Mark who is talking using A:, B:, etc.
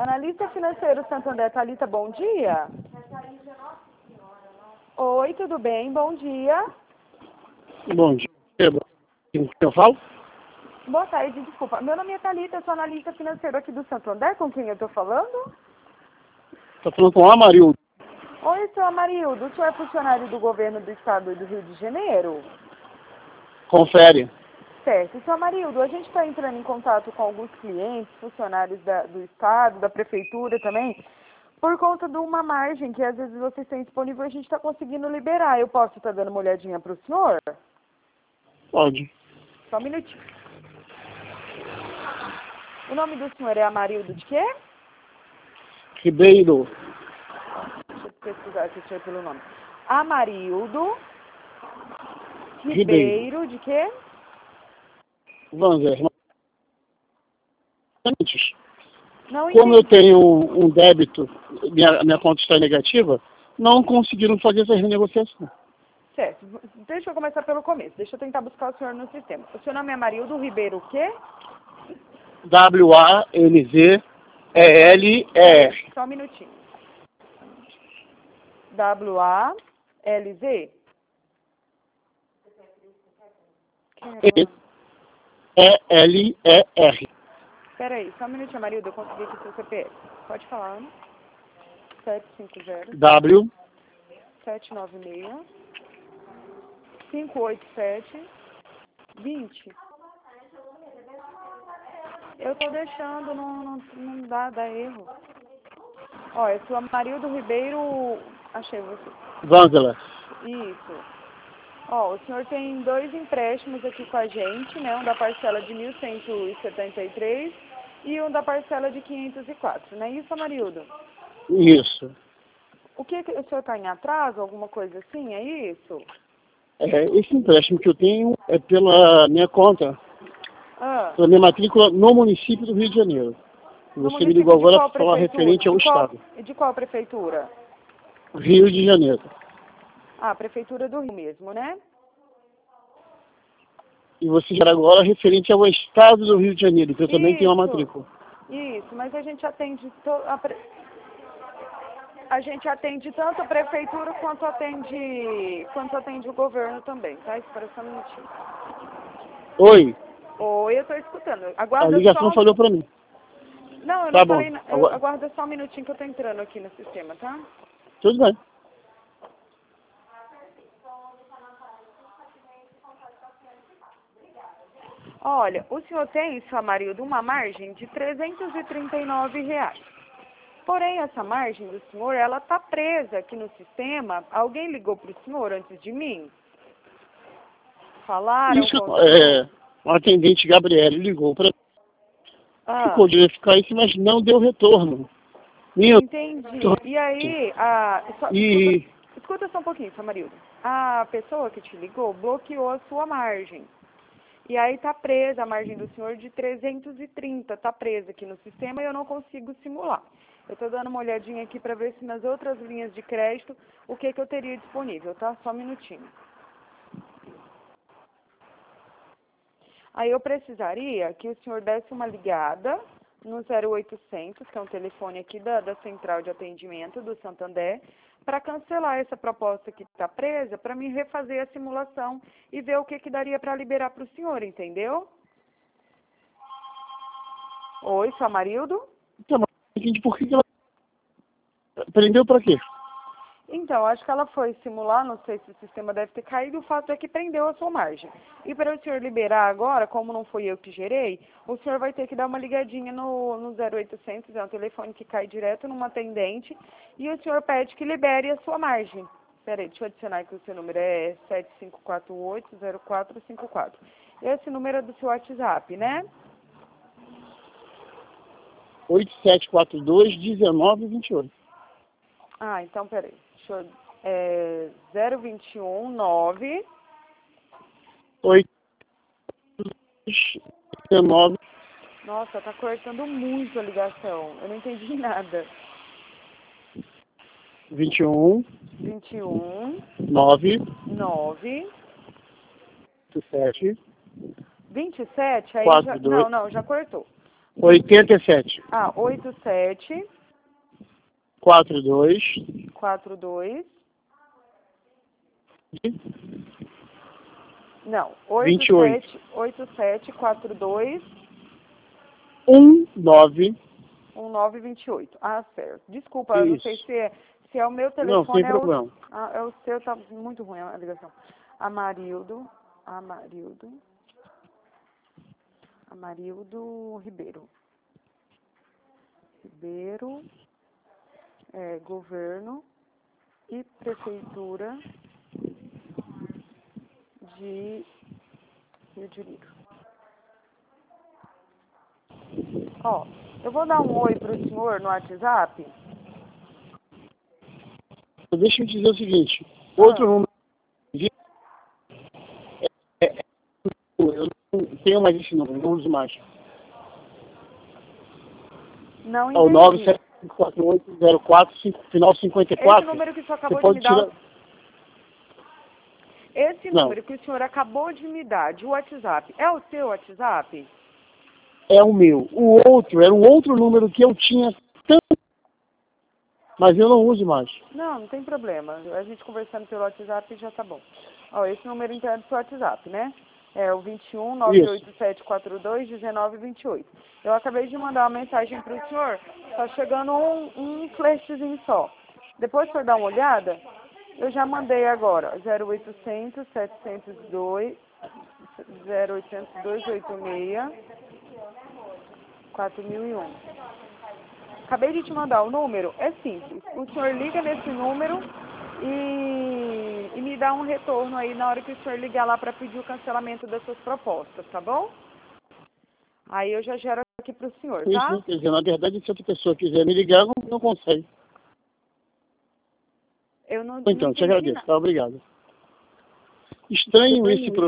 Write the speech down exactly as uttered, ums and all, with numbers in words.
A: Analista financeiro Santander, Thalita, bom dia. Oi, tudo bem? Bom dia.
B: Bom dia. Com quem eu falo?
A: Boa tarde, desculpa. Meu nome é Thalita, sou analista financeiro aqui do Santander. Com quem eu estou falando?
B: Estou falando com o Amarildo.
A: Oi, seu Amarildo. O senhor é funcionário do governo do estado do Rio de Janeiro?
B: Confere.
A: Certo. Seu Amarildo, a gente está entrando em contato com alguns clientes, funcionários da, do estado, da prefeitura também, por conta de uma margem que às vezes vocês têm disponível e a gente está conseguindo liberar. Eu posso estar dando uma olhadinha para o senhor?
B: Pode.
A: Só um minutinho. O nome do senhor é Amarildo de quê?
B: Ribeiro.
A: Deixa eu pesquisar aqui, senhor, pelo nome. Amarildo
B: Ribeiro.
A: Ribeiro de quê?
B: Vanzer. Antes,
A: Não
B: como eu
A: entendi.
B: tenho um débito, minha, minha conta está negativa, não conseguiram fazer essa renegociação.
A: Certo. Deixa eu começar pelo começo. Deixa eu tentar buscar o senhor no sistema. O seu nome é Amarildo Ribeiro o quê?
B: W A N Z E L E R.
A: Só um minutinho. W A L Z?
B: E L E R.
A: Peraí, só um minutinho, Amarildo. Eu consegui aqui o seu C P F. Pode falar. sete cinco zero,
B: W
A: sete nove seis, cinco oito sete, vinte. Eu tô deixando, não, não, não dá, dá erro. Ó, é sua Amarildo Ribeiro. Achei você.
B: Vanzela.
A: Isso. Ó, o senhor tem dois empréstimos aqui com a gente, né? Um da parcela de mil cento e setenta e três e um da parcela de quinhentos e quatro, não é isso, Amarildo?
B: Isso.
A: O que, que o senhor está em atraso, alguma coisa assim, é isso?
B: É, esse empréstimo que eu tenho é pela minha conta,
A: Ah,
B: pela minha matrícula no município do Rio de Janeiro.
A: no
B: Você me ligou
A: município de
B: agora
A: qual
B: para falar
A: prefeitura?
B: referente ao
A: De qual,
B: Estado.
A: de qual prefeitura?
B: Rio de Janeiro.
A: Ah, prefeitura do Rio mesmo, né?
B: E você quer agora referente ao Estado do Rio de Janeiro, que eu também tenho uma
A: Isso,
B: matrícula.
A: isso, mas a gente atende to, a, pre, a gente atende tanto a prefeitura quanto atende quanto atende o governo também, tá? Espera só um minutinho.
B: Oi,
A: Oi, eu tô escutando.
B: a
A: Aguarda só
B: ligação
A: um...
B: falhou para mim.
A: Não, eu não
B: Tá bom.
A: falei... na- Eu,
B: Agora,
A: aguarda só um minutinho que eu tô entrando aqui no sistema, tá?
B: tudo bem.
A: Olha, o senhor tem, seu Amarildo, uma margem de trezentos e trinta e nove reais. Porém, essa margem do senhor, ela tá presa aqui no sistema. Alguém ligou pro senhor antes de mim? Falaram
B: Isso,
A: com o senhor?
B: é, o atendente Gabriel ligou para
A: Ah,
B: ficou de verificar isso, mas não deu retorno. Minha,
A: entendi. E aí, a... Só, escuta,
B: e
A: escuta só um pouquinho, seu Amarildo. A pessoa que te ligou bloqueou a sua margem. E aí tá presa a margem do senhor de trezentos e trinta, tá presa aqui no sistema e eu não consigo simular. Eu tô dando uma olhadinha aqui para ver se nas outras linhas de crédito o que que eu teria disponível, tá? Só um minutinho. Aí eu precisaria que o senhor desse uma ligada no zero oitocentos, que é um telefone aqui da, da central de atendimento do Santander, para cancelar essa proposta que está presa, para me refazer a simulação e ver o que, que daria para liberar para o senhor, entendeu? Oi, seu Amarildo?
B: então, mas por que que ela prendeu para quê?
A: Então, acho que ela foi simular, não sei se o sistema deve ter caído, o fato é que prendeu a sua margem. E para o senhor liberar agora, como não fui eu que gerei, o senhor vai ter que dar uma ligadinha no, no zero oitocentos, é um telefone que cai direto numa atendente, e o senhor pede que libere a sua margem. Peraí, deixa eu adicionar que o seu número é sete cinco quatro oito zero quatro cinco quatro. Esse número é do seu WhatsApp, né?
B: oito sete quatro dois, um nove dois oito.
A: Ah, então peraí. Deixa eu, é zero dois um nove...
B: oito nove.
A: Nossa, tá cortando muito a ligação. Eu não entendi nada.
B: vinte e um,
A: vinte e um,
B: nove,
A: nove,
B: sete,
A: vinte e sete, aí já...
B: quatro
A: Não,
B: dois.
A: não, já cortou.
B: oitenta e sete.
A: Ah, oito sete
B: quarenta e dois.
A: quatro dois. Não,
B: vinte e oito.
A: oito sete quatro dois.
B: um nove.
A: um nove dois oito. Ah, certo. Desculpa, eu não sei
B: Isso.
A: se é, se é o meu
B: Não,
A: telefone.
B: sem
A: é o,
B: problema.
A: ah, é o seu, tá muito ruim a ligação. Amarildo. Amarildo. Amarildo Ribeiro. Ribeiro. É, governo e prefeitura de Rio de Janeiro. Ó, eu vou dar um oi pro senhor no WhatsApp.
B: Deixa eu dizer o seguinte. Outro
A: Ah.
B: número de... É, é, eu não tenho mais esse número, não uso mais.
A: Não
B: É o
A: entendi.
B: nove sete quatro oito zero quatro, final cinquenta e quatro.
A: Esse número que o senhor
B: Você
A: acabou de
B: pode
A: me dar...
B: tirar...
A: Esse
B: Não.
A: número que o senhor acabou de me dar de WhatsApp, é o seu WhatsApp?
B: É o meu. O outro era um outro número que eu tinha tanto, mas eu não uso mais.
A: Não, não tem problema. A gente conversando pelo WhatsApp já tá bom. Ó, esse número então é do seu WhatsApp, né? É o vinte e um, nove oito sete quatro dois, dezenove vinte e oito. Eu acabei de mandar uma mensagem pro senhor. Tá chegando um, um flashzinho só. Depois o senhor dá uma olhada, eu já mandei agora. zero oitocentos, setecentos e dois, zero oitocentos, duzentos e oitenta e seis, quatro mil e um. Acabei de te mandar o número, é simples. O senhor liga nesse número e, e me dá um retorno aí na hora que o senhor ligar lá para pedir o cancelamento das suas propostas, tá bom? Aí eu já gero aqui pro senhor, tá?
B: Isso, quer dizer, na verdade, se outra pessoa quiser me ligar, não, não consegue.
A: Eu não,
B: Então,
A: não
B: te
A: entendi
B: agradeço,
A: nada.
B: tá? Obrigado. Estranho esse processo.